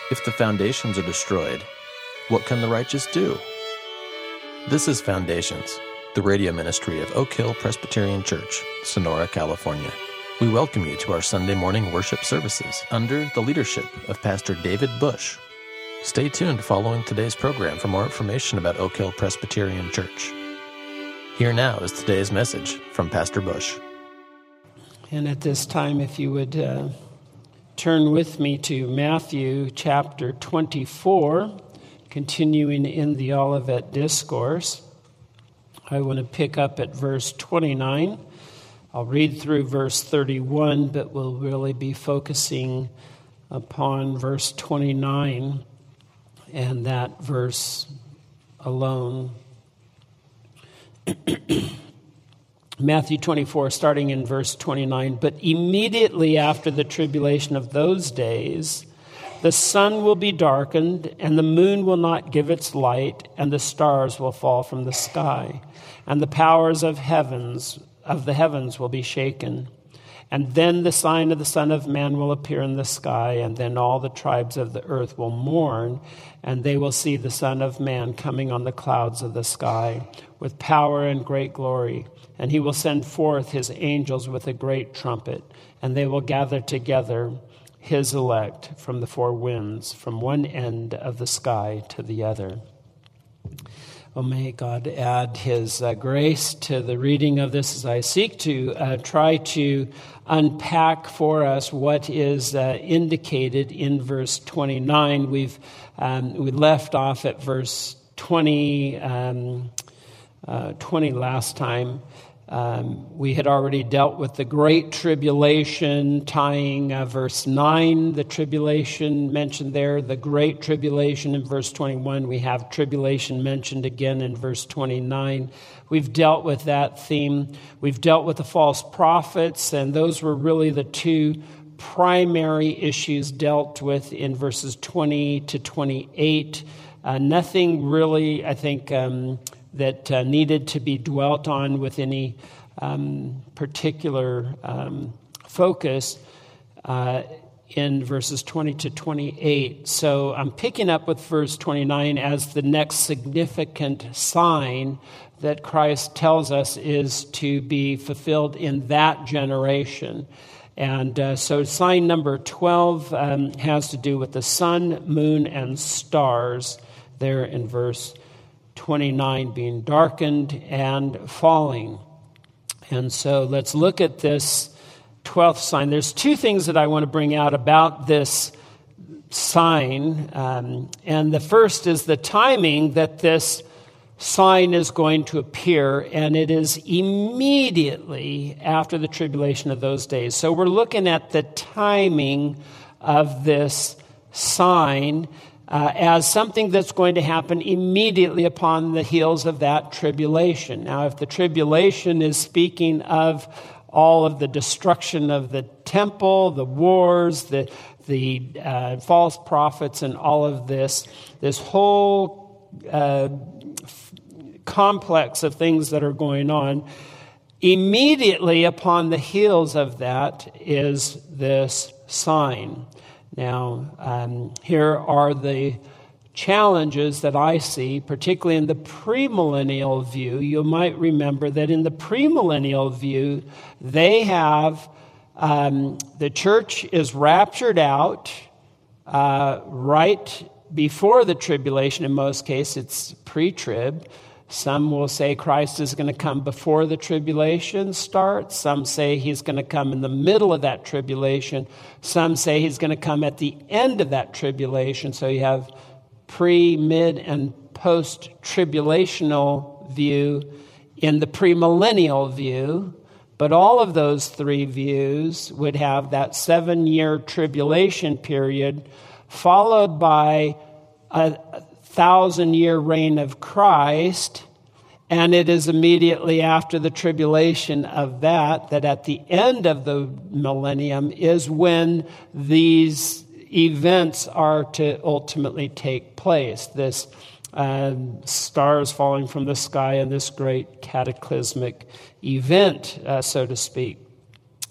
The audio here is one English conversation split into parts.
If the foundations are destroyed, what can the righteous do? This is Foundations, the radio ministry of Oak Hill Presbyterian Church, Sonora, California. We welcome you to our Sunday morning worship services under the leadership of Pastor David Bush. Stay tuned following today's program for more information about Oak Hill Presbyterian Church. Here now is today's message from Pastor Bush. And at this time, if you would turn with me to Matthew chapter 24, continuing in the Olivet Discourse. I want to pick up at verse 29. I'll read through verse 31, but we'll really be focusing upon verse 29 and that verse alone. Matthew 24, starting in verse 29, "But immediately after the tribulation of those days, the sun will be darkened, and the moon will not give its light, and the stars will fall from the sky, and the powers of the heavens will be shaken. And then the sign of the Son of Man will appear in the sky, and then all the tribes of the earth will mourn, and they will see the Son of Man coming on the clouds of the sky with power and great glory. And he will send forth his angels with a great trumpet, and they will gather together his elect from the four winds, from one end of the sky to the other." Oh, may God add his grace to the reading of this as I seek to try to unpack for us what is indicated in verse 29. We left off at verse 20 last time. We had already dealt with the Great Tribulation, tying verse 9, the tribulation mentioned there, the Great Tribulation in verse 21. We have tribulation mentioned again in verse 29. We've dealt with that theme. We've dealt with the false prophets, and those were really the two primary issues dealt with in verses 20 to 28. Nothing really, I think, that needed to be dwelt on with any particular focus in verses 20 to 28. So I'm picking up with verse 29 as the next significant sign that Christ tells us is to be fulfilled in that generation. And so sign number 12 has to do with the sun, moon, and stars there in verse 29 being darkened and falling. And so let's look at this 12th sign. There's two things that I want to bring out about this sign. And the first is the timing that this sign is going to appear, and it is immediately after the tribulation of those days. So we're looking at the timing of this sign as something that's going to happen immediately upon the heels of that tribulation. Now, if the tribulation is speaking of all of the destruction of the temple, the wars, the false prophets, and all of this whole complex of things that are going on, immediately upon the heels of that is this sign. Now, here are the challenges that I see, particularly in the premillennial view. You might remember that in the premillennial view, they have the church is raptured out right before the tribulation. In most cases, it's pre-trib. Some will say Christ is going to come before the tribulation starts. Some say he's going to come in the middle of that tribulation. Some say he's going to come at the end of that tribulation. So you have pre, mid, and post-tribulational view in the premillennial view. But all of those three views would have that 7-year tribulation period followed by a 1,000-year reign of Christ, and it is immediately after the tribulation of that at the end of the millennium is when these events are to ultimately take place. This stars falling from the sky and this great cataclysmic event, so to speak.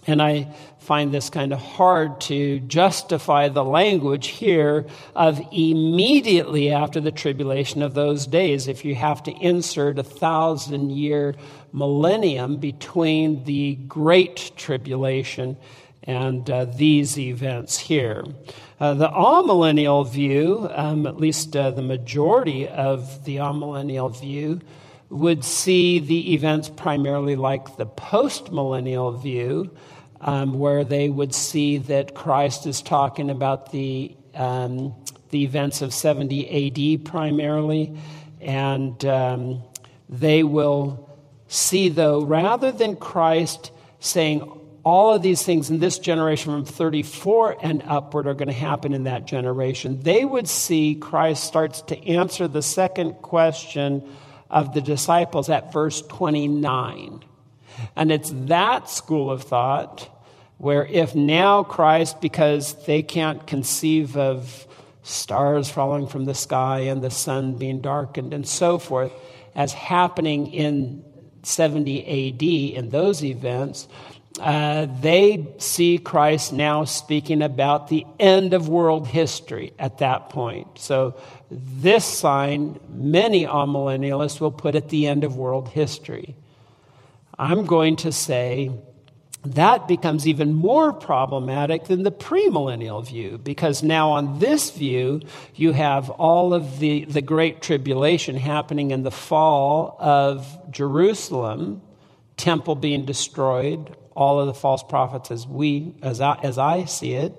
And I find this kind of hard to justify the language here of immediately after the tribulation of those days, if you have to insert 1,000-year millennium between the Great Tribulation and these events here. The amillennial view, at least the majority of the amillennial view, would see the events primarily like the postmillennial view, where they would see that Christ is talking about the events of 70 AD primarily, and they will see, though, rather than Christ saying all of these things in this generation from 34 and upward are going to happen in that generation, they would see Christ starts to answer the second question of the disciples at verse 29. And it's that school of thought where if now Christ, because they can't conceive of stars falling from the sky and the sun being darkened and so forth as happening in 70 AD in those events, they see Christ now speaking about the end of world history at that point. So this sign, many amillennialists will put at the end of world history. I'm going to say that becomes even more problematic than the premillennial view, because now on this view, you have all of the Great Tribulation happening in the fall of Jerusalem, temple being destroyed, all of the false prophets as I see it,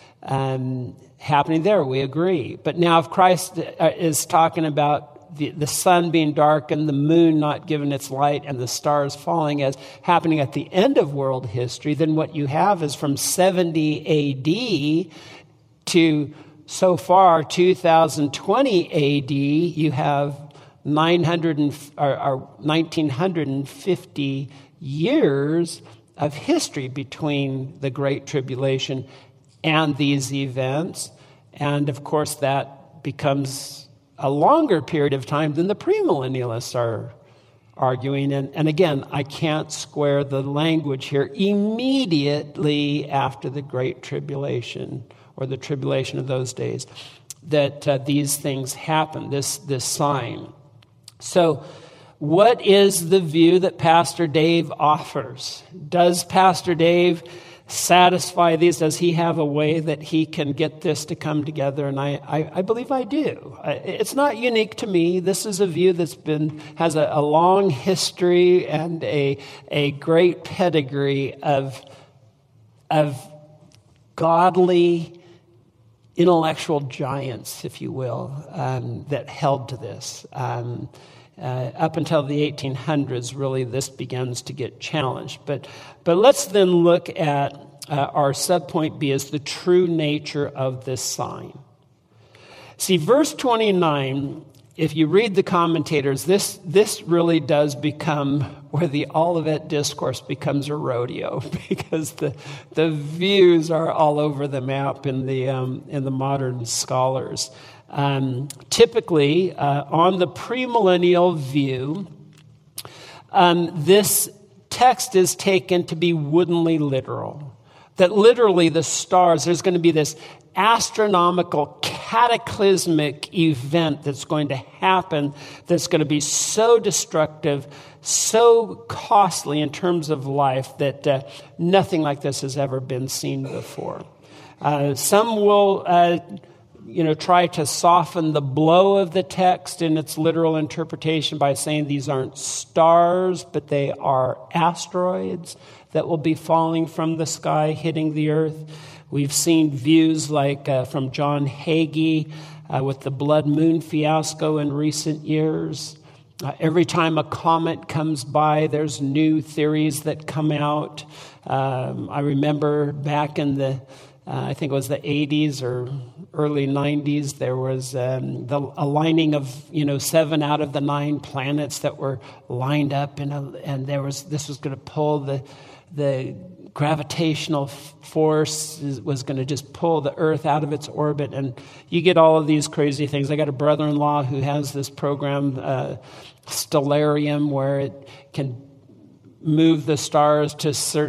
happening there. We agree. But now if Christ is talking about the sun being darkened, the moon not giving its light, and the stars falling as happening at the end of world history, then what you have is from 70 AD to so far 2020 AD, you have 1950 years of history between the Great Tribulation and these events. And of course, that becomes a longer period of time than the premillennialists are arguing. And again, I can't square the language here immediately after the Great Tribulation or the tribulation of those days that these things happen, this sign. So what is the view that Pastor Dave offers? Does Pastor Dave satisfy these? Does he have a way that he can get this to come together? And I believe I do. It's not unique to me. This is a view that's has a long history and a great pedigree of godly intellectual giants, if you will, that held to this. Up until the 1800s, really, this begins to get challenged. But let's then look at our subpoint B as the true nature of this sign. See, verse 29, if you read the commentators, this really does become where the Olivet Discourse becomes a rodeo, because the views are all over the map in the modern scholars. Typically, on the premillennial view, this text is taken to be woodenly literal. That literally the stars, there's going to be this astronomical cataclysmic event that's going to happen that's going to be so destructive, so costly in terms of life that nothing like this has ever been seen before. Some will try to soften the blow of the text in its literal interpretation by saying these aren't stars, but they are asteroids that will be falling from the sky, hitting the earth. We've seen views like from John Hagee with the blood moon fiasco in recent years. Every time a comet comes by, there's new theories that come out. I remember back in I think it was the 80s or early 90s, there was a lining of 7 out of the 9 planets that were lined up, and this was going to pull the gravitational force was going to just pull the Earth out of its orbit, and you get all of these crazy things. I got a brother-in-law who has this program, Stellarium, where it can move the stars to certain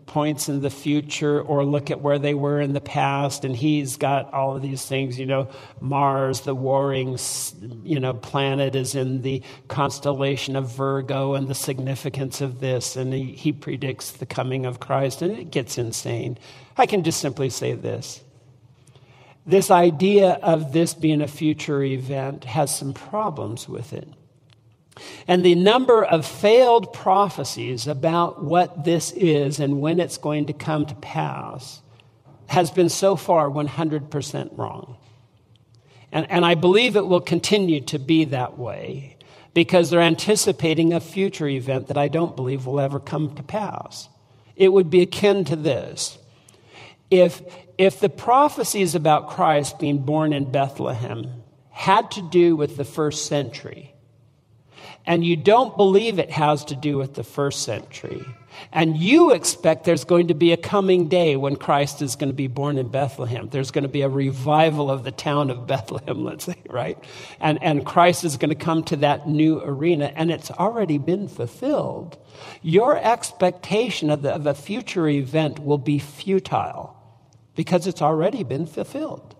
points in the future or look at where they were in the past, and he's got all of these things. Mars, the warring, planet, is in the constellation of Virgo, and the significance of this, and he predicts the coming of Christ, and it gets insane. I can just simply say this. This idea of this being a future event has some problems with it. And the number of failed prophecies about what this is and when it's going to come to pass has been so far 100% wrong. And I believe it will continue to be that way because they're anticipating a future event that I don't believe will ever come to pass. It would be akin to this. If the prophecies about Christ being born in Bethlehem had to do with the first century, and you don't believe it has to do with the first century, and you expect there's going to be a coming day when Christ is going to be born in Bethlehem, there's going to be a revival of the town of Bethlehem, let's say, right? And Christ is going to come to that new arena, and it's already been fulfilled. Your expectation of a future event will be futile because it's already been fulfilled.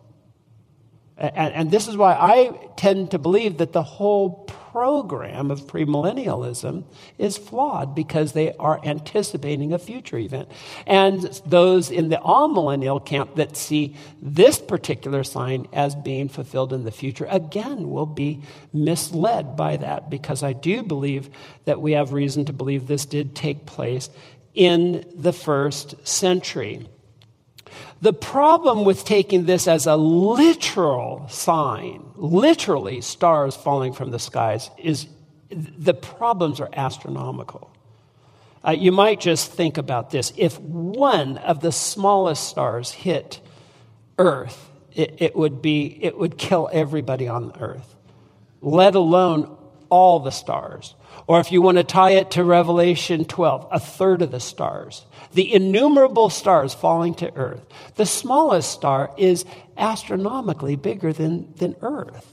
And this is why I tend to believe that the whole program of premillennialism is flawed because they are anticipating a future event. And those in the amillennial camp that see this particular sign as being fulfilled in the future, again, will be misled by that because I do believe that we have reason to believe this did take place in the first century. The problem with taking this as a literal sign, literally stars falling from the skies, is the problems are astronomical. You might just think about this. If one of the smallest stars hit Earth, it would kill everybody on Earth, let alone all the stars. Or if you want to tie it to Revelation 12, a third of the stars. The innumerable stars falling to Earth. The smallest star is astronomically bigger than Earth.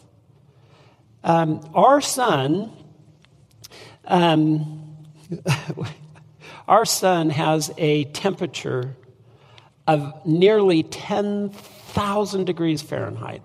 Our sun has a temperature of nearly 10,000 degrees Fahrenheit.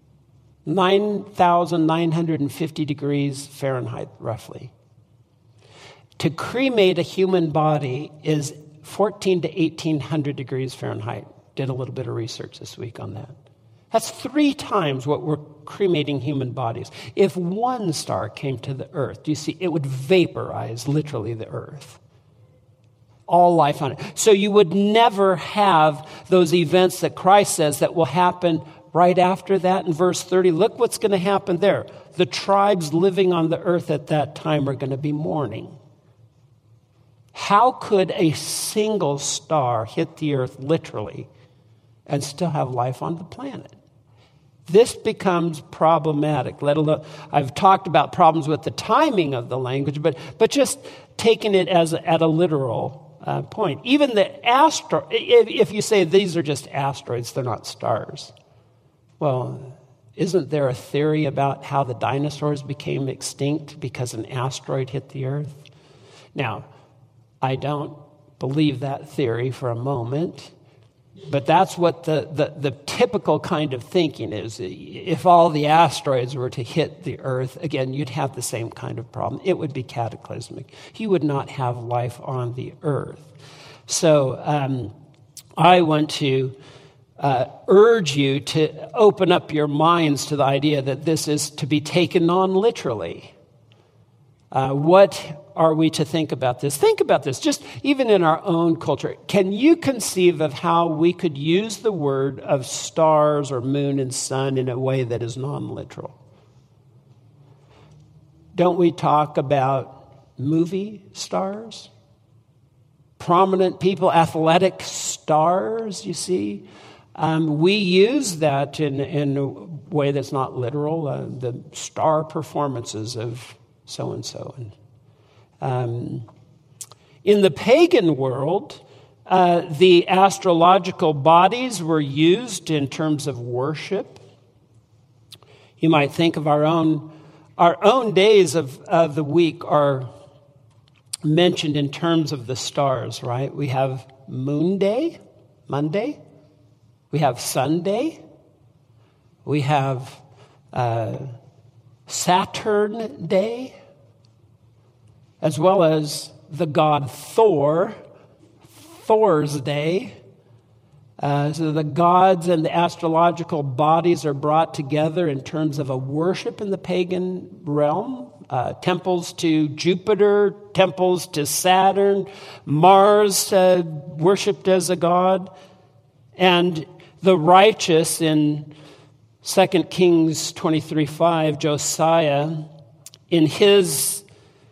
9,950 degrees Fahrenheit, roughly. To cremate a human body is 1,400 to 1,800 degrees Fahrenheit. Did a little bit of research this week on that. That's 3 times what we're cremating human bodies. If one star came to the earth, do you see, it would vaporize literally the earth. All life on it. So you would never have those events that Christ says that will happen right after that in verse 30. Look what's going to happen there. The tribes living on the earth at that time are going to be mourning. How could a single star hit the earth literally and still have life on the planet? This becomes problematic. Let alone, I've talked about problems with the timing of the language, but just taking it as at a literal point. Even the if you say these are just asteroids, they're not stars. Well, isn't there a theory about how the dinosaurs became extinct because an asteroid hit the earth? Now, I don't believe that theory for a moment, but that's what the typical kind of thinking is. If all the asteroids were to hit the earth, again, you'd have the same kind of problem. It would be cataclysmic. You would not have life on the earth. So I want to urge you to open up your minds to the idea that this is to be taken non-literally. What are we to think about this? Think about this, just even in our own culture. Can you conceive of how we could use the word of stars or moon and sun in a way that is non-literal? Don't we talk about movie stars? Prominent people, athletic stars, you see? We use that in a way that's not literal. The star performances of so-and-so. In the pagan world, the astrological bodies were used in terms of worship. You might think of our own days of the week are mentioned in terms of the stars, right? We have Moon Day, Monday. We have Sunday. We have Saturn Day, as well as the god Thor, Thor's Day. So the gods and the astrological bodies are brought together in terms of a worship in the pagan realm. Temples to Jupiter, temples to Saturn, Mars worshipped as a god. And the righteous in 2 Kings 23:5, Josiah, in his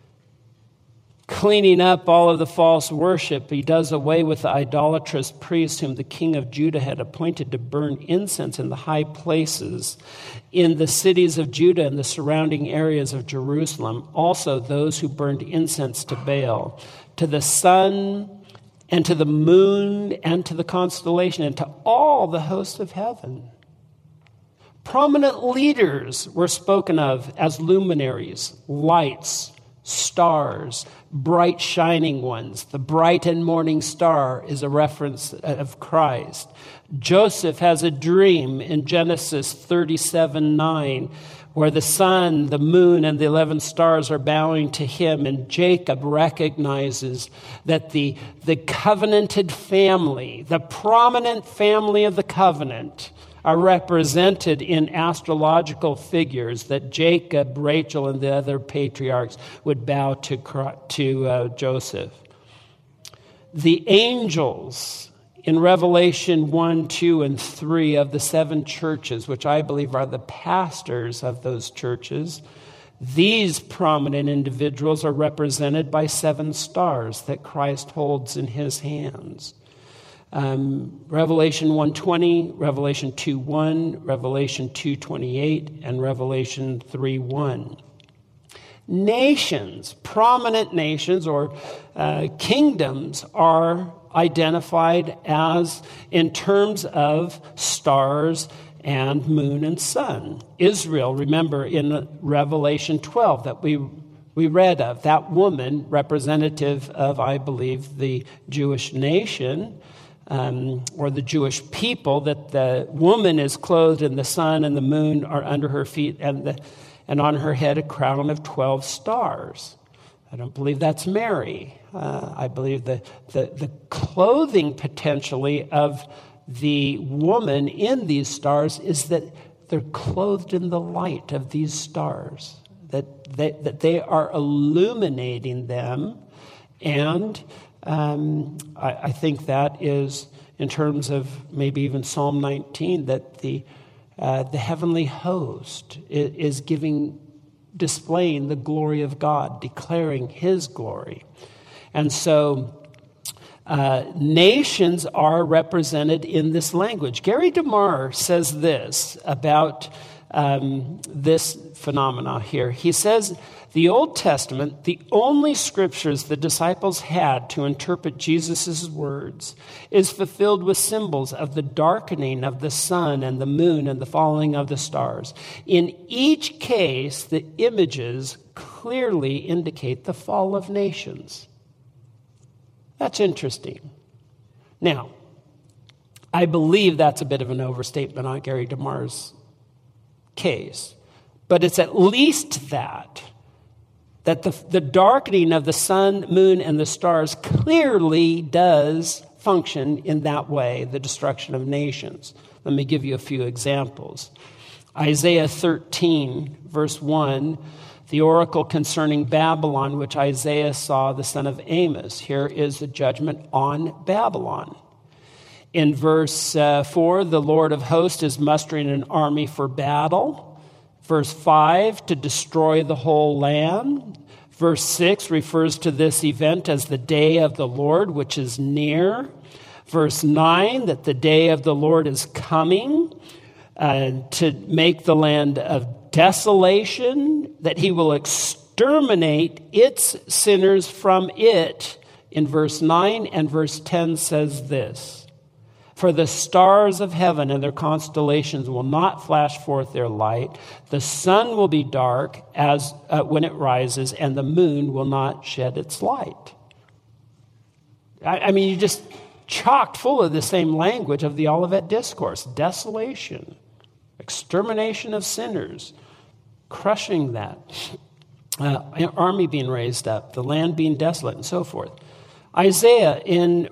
cleaning up all of the false worship, he does away with the idolatrous priests whom the king of Judah had appointed to burn incense in the high places in the cities of Judah and the surrounding areas of Jerusalem. Also those who burned incense to Baal, to the sun and to the moon and to the constellation and to all the hosts of heaven. Prominent leaders were spoken of as luminaries, lights, stars, bright shining ones. The bright and morning star is a reference of Christ. Joseph has a dream in Genesis 37:9, where the sun, the moon, and the 11 stars are bowing to him, and Jacob recognizes that the covenanted family, the prominent family of the covenant, are represented in astrological figures that Jacob, Rachel, and the other patriarchs would bow to Joseph. The angels in Revelation 1, 2, and 3 of the 7 churches, which I believe are the pastors of those churches, these prominent individuals are represented by 7 stars that Christ holds in his hands. Revelation 1:20, Revelation 2:1, Revelation 2:28, and Revelation 3:1. Nations, prominent nations or kingdoms are identified as in terms of stars and moon and sun. Israel, remember in Revelation 12 that we read of, that woman representative of, I believe, the Jewish nation, or the Jewish people, that the woman is clothed in the sun and the moon are under her feet, and on her head a crown of 12 stars. I don't believe that's Mary. I believe the clothing potentially of the woman in these stars is that they're clothed in the light of these stars, that they are illuminating them. And I think that is, in terms of maybe even Psalm 19, that the heavenly host is displaying the glory of God, declaring his glory. And so nations are represented in this language. Gary DeMar says this about this phenomena here. He says, the Old Testament, the only scriptures the disciples had to interpret Jesus' words, is fulfilled with symbols of the darkening of the sun and the moon and the falling of the stars. In each case, the images clearly indicate the fall of nations. That's interesting. Now, I believe that's a bit of an overstatement on Gary DeMar's case, but it's at least that the darkening of the sun, moon, and the stars clearly does function in that way, the destruction of nations. Let me give you a few examples. Isaiah 13, verse 1, the oracle concerning Babylon, which Isaiah saw the son of Amos. Here is the judgment on Babylon. In verse 4, the Lord of hosts is mustering an army for battle. Verse 5, to destroy the whole land. Verse 6 refers to this event as the day of the Lord, which is near. Verse 9, that the day of the Lord is coming to make the land of desolation, that he will exterminate its sinners from it. In verse 9 and verse 10 says this, for the stars of heaven and their constellations will not flash forth their light. The sun will be dark as when it rises, and the moon will not shed its light. I mean, you just chocked full of the same language of the Olivet Discourse. Desolation, extermination of sinners, crushing that, army being raised up, the land being desolate, and so forth. Isaiah in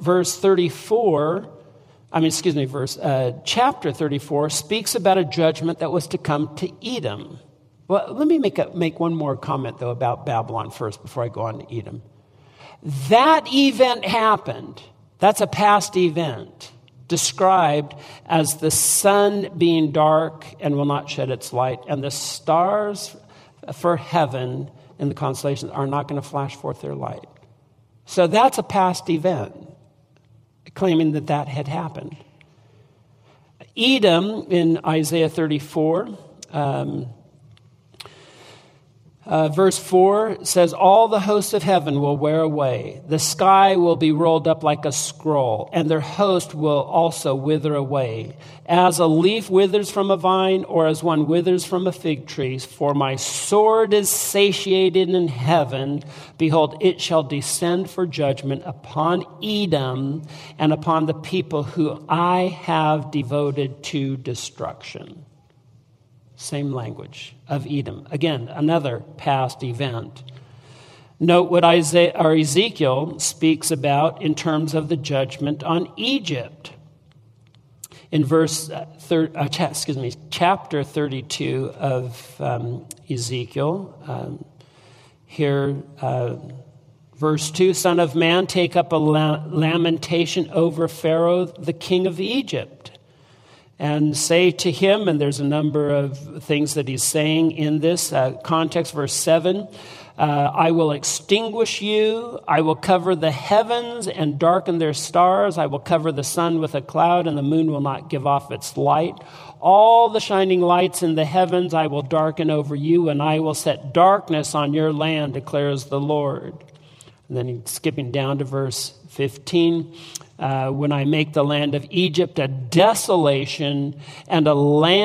chapter 34 speaks about a judgment that was to come to Edom. Well, let me make one more comment, though, about Babylon first before I go on to Edom. That event happened. That's a past event described as the sun being dark and will not shed its light, and the stars for heaven in the constellations are not going to flash forth their light. So that's a past event, claiming that had happened. Edom in Isaiah 34, verse 4 says, all the hosts of heaven will wear away. The sky will be rolled up like a scroll, and their host will also wither away. As a leaf withers from a vine, or as one withers from a fig tree, for my sword is satiated in heaven. Behold, it shall descend for judgment upon Edom and upon the people who I have devoted to destruction. Same language of Edom. Again, another past event. Note what Ezekiel speaks about in terms of the judgment on Egypt. In chapter 32 of Ezekiel, verse 2, Son of man, take up a lamentation over Pharaoh, the king of Egypt, and say to him, and there's a number of things that he's saying in this context, verse 7, I will extinguish you, I will cover the heavens and darken their stars, I will cover the sun with a cloud, and the moon will not give off its light. All the shining lights in the heavens I will darken over you, and I will set darkness on your land, declares the Lord. And then he's skipping down to verse 15. When I make the land of Egypt a desolation, and the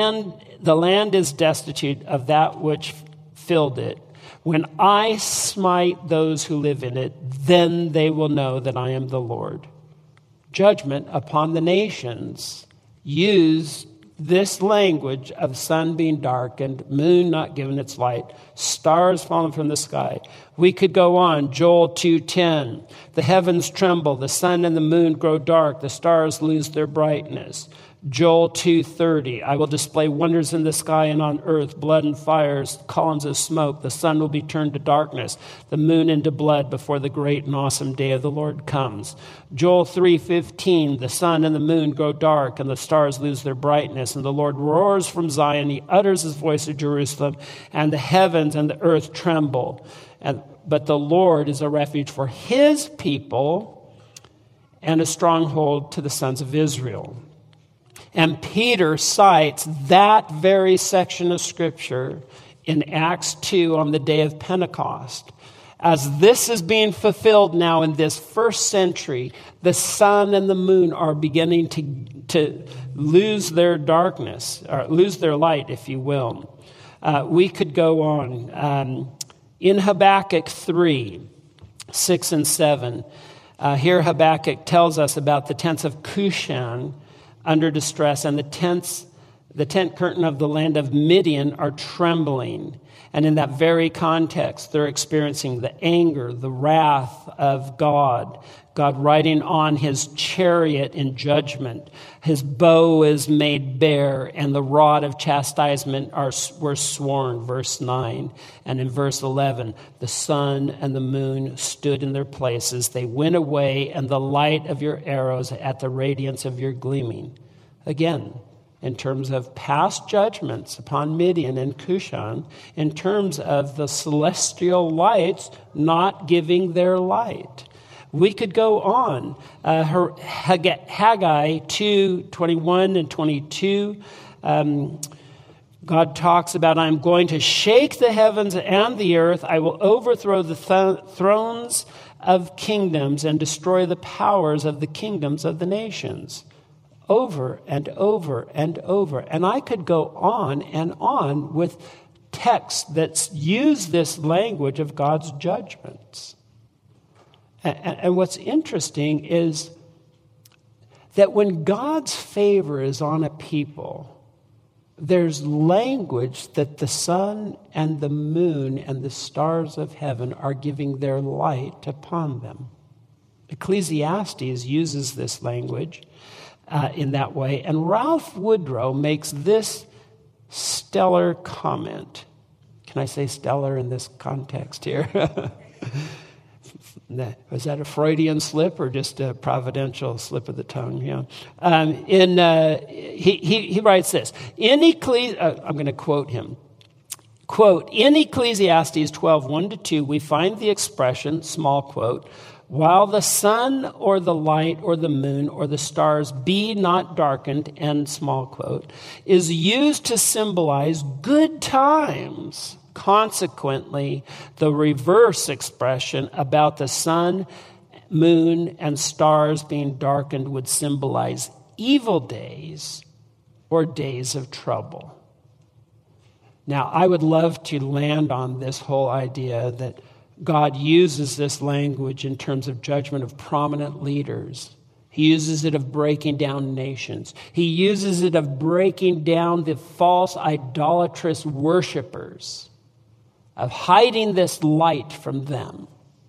land is destitute of that which filled it. When I smite those who live in it, then they will know that I am the Lord. Judgment upon the nations used this language of sun being darkened, moon not giving its light, stars falling from the sky. We could go on. Joel 2:10. The heavens tremble, the sun and the moon grow dark, the stars lose their brightness. Joel 2:30. I will display wonders in the sky and on earth, blood and fires, columns of smoke. The sun will be turned to darkness, the moon into blood before the great and awesome day of the Lord comes. Joel 3:15. The sun and the moon grow dark and the stars lose their brightness. And the Lord roars from Zion. He utters his voice at Jerusalem, and the heavens and the earth tremble. But the Lord is a refuge for his people and a stronghold to the sons of Israel. And Peter cites that very section of Scripture in Acts 2 on the day of Pentecost. As this is being fulfilled now in this first century, the sun and the moon are beginning to lose their darkness, or lose their light, if you will. We could go on. In Habakkuk 3, 6 and 7, here Habakkuk tells us about the tents of Cushan under distress, and the tent curtain of the land of Midian are trembling. And in that very context, they're experiencing the anger, the wrath of God. God riding on his chariot in judgment. His bow is made bare, and the rod of chastisement were sworn, verse 9. And in verse 11, the sun and the moon stood in their places. They went away, and the light of your arrows at the radiance of your gleaming. Again, in terms of past judgments upon Midian and Cushan, in terms of the celestial lights not giving their light. We could go on. Haggai 2:21 and 22. God talks about, I'm going to shake the heavens and the earth. I will overthrow the thrones of kingdoms and destroy the powers of the kingdoms of the nations. Over and over and over. And I could go on with texts that use this language of God's judgments. And what's interesting is that when God's favor is on a people, there's language that the sun and the moon and the stars of heaven are giving their light upon them. Ecclesiastes uses this language in that way. And Ralph Woodrow makes this stellar comment. Can I say stellar in this context here? Was that a Freudian slip or just a providential slip of the tongue? Yeah. He writes this. I'm going to quote him. Quote, in Ecclesiastes 12, 1-2, we find the expression, small quote, while the sun or the light or the moon or the stars be not darkened, end small quote, is used to symbolize good times. Consequently, the reverse expression about the sun, moon, and stars being darkened would symbolize evil days or days of trouble. Now, I would love to land on this whole idea that God uses this language in terms of judgment of prominent leaders. He uses it of breaking down nations. He uses it of breaking down the false idolatrous worshipers, of hiding this light from them.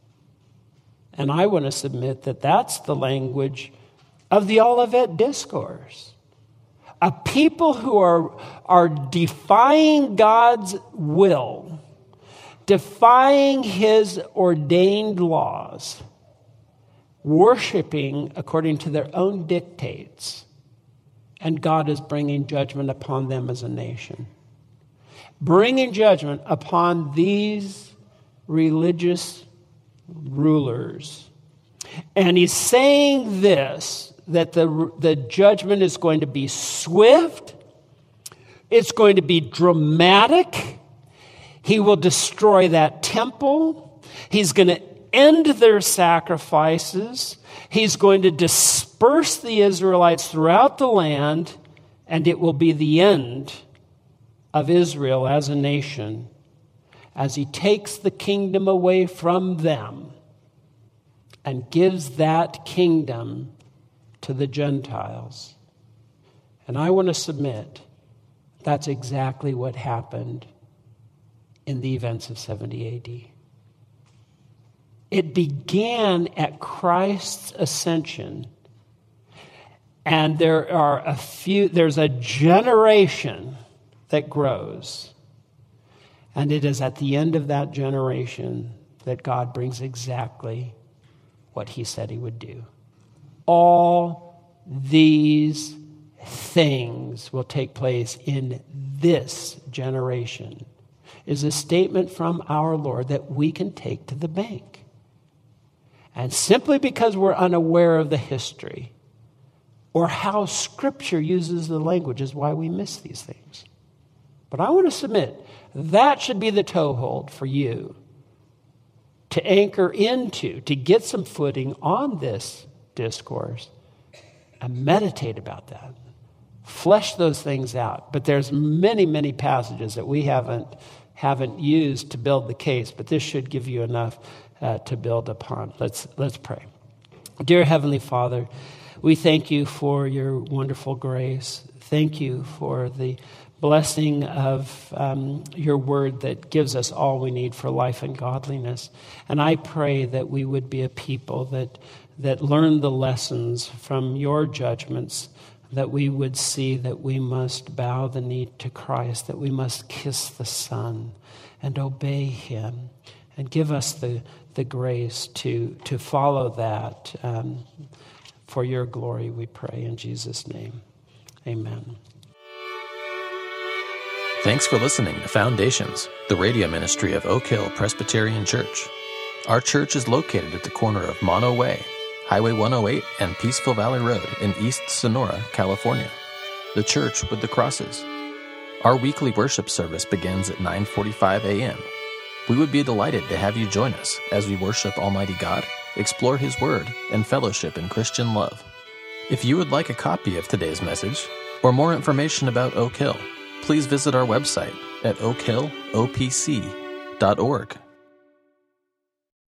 And I want to submit that that's the language of the Olivet Discourse. A people who are defying God's will, defying his ordained laws, worshiping according to their own dictates, and God is bringing judgment upon them as a nation. Bringing judgment upon these religious rulers. And he's saying this, that the judgment is going to be swift, it's going to be dramatic. He will destroy that temple. He's going to end their sacrifices. He's going to disperse the Israelites throughout the land, and it will be the end of Israel as a nation as he takes the kingdom away from them and gives that kingdom to the Gentiles. And I want to submit that's exactly what happened in the events of 70 AD. It began at Christ's ascension, and there's a generation that grows. And it is at the end of that generation that God brings exactly what he said he would do. All these things will take place in this generation is a statement from our Lord that we can take to the bank. And simply because we're unaware of the history or how Scripture uses the language is why we miss these things. But I want to submit, that should be the toehold for you to anchor into, to get some footing on this discourse and meditate about that. Flesh those things out. But there's many, many passages that we haven't used to build the case, but this should give you enough to build upon. Let's pray. Dear Heavenly Father, we thank you for your wonderful grace. Thank you for the blessing of your word that gives us all we need for life and godliness. And I pray that we would be a people that learn the lessons from your judgments, that we would see that we must bow the knee to Christ, that we must kiss the Son and obey him, and give us the grace to follow that. For your glory, we pray in Jesus' name. Amen. Thanks for listening to Foundations, the radio ministry of Oak Hill Presbyterian Church. Our church is located at the corner of Mono Way, Highway 108, and Peaceful Valley Road in East Sonora, California. The church with the crosses. Our weekly worship service begins at 9:45 a.m. We would be delighted to have you join us as we worship Almighty God, explore His Word, and fellowship in Christian love. If you would like a copy of today's message or more information about Oak Hill, please visit our website at oakhillopc.org.